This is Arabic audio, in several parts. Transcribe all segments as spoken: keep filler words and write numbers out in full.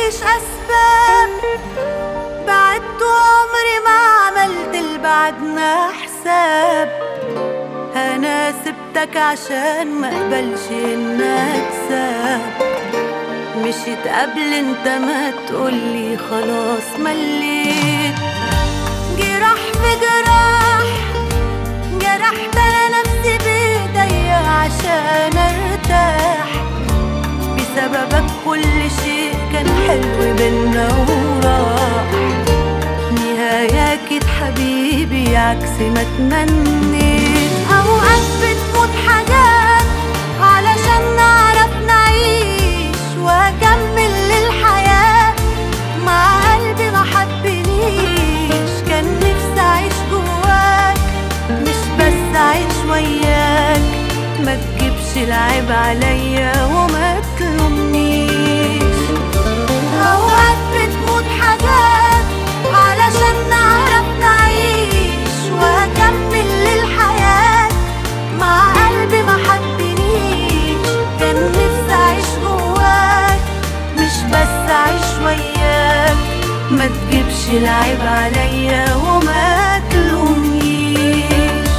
فيش أسباب، بعدت وعمري ما عملت لبعدنا حساب. أنا سبتك عشان ما اقبلش إن أكسب، مشيت قبل انت ما تقولي خلاص مليت. جراح في جراح، جرحت انا نفسي بايديا عشان ارتاح. بسببك كل شيء كان حلو بينا وراح. نهاياك حبيبي عكس ما تمنيت. اوقات بتموت حاجات علشان نعرف نعيش واكمل للحياة مع قلبي ما حبنيش. كان نفسي اعيش جواك مش بس اعيش وياك. ما تجيبش العيب عليا وما تلومنيش. اوقات بتموت حاجات علشان نعرف نعيش واكمل للحياة مع قلبي ما حبنيش. كان نفسي اعيش جواك مش بس اعيش وياك. ما تجيبش العيب عليا وما تلومنيش.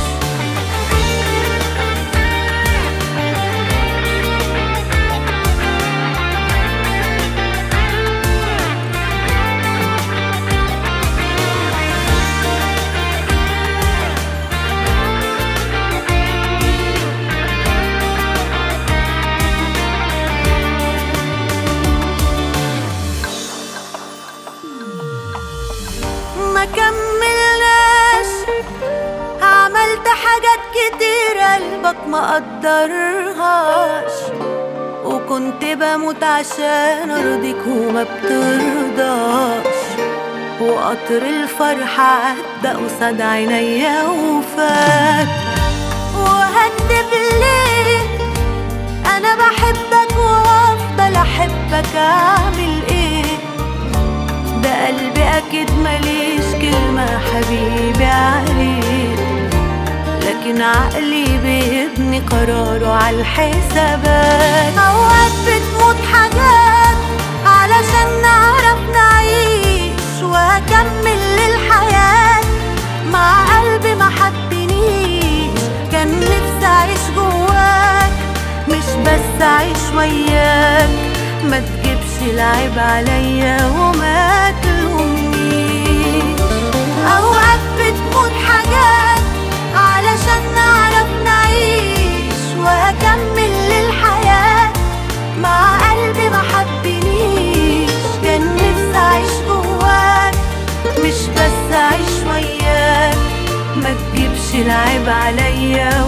ما كملناش، عملت حاجات كتير قلبك ما قدرهاش. وكنت بموت عشان ارضيك وما بترضاش. وقطر الفرحة عدى قصاد عينيا وفات. وهكدب ليه؟ انا بحبك وافضل احبك. اعمل ايه؟ ده قلبي اكيد مليش كلمة حبيبي عليه. لكن عقلي بيبني قراره عالحسابات. اوقات بتموت حاجات علشان نعرف نعيش واكمل للحياة مع قلبي ما حبنيش. كان نفسي اعيش جواك مش بس اعيش وياك. ما تجيبش العيب عليا وما تلومنيش. اوقات بتموت حاجات علشان نعرف نعيش واكمل للحياة مع قلبي ما حبنيش. كان نفسي اعيش جواك مش بس اعيش وياك. ما تجيبش العيب عليا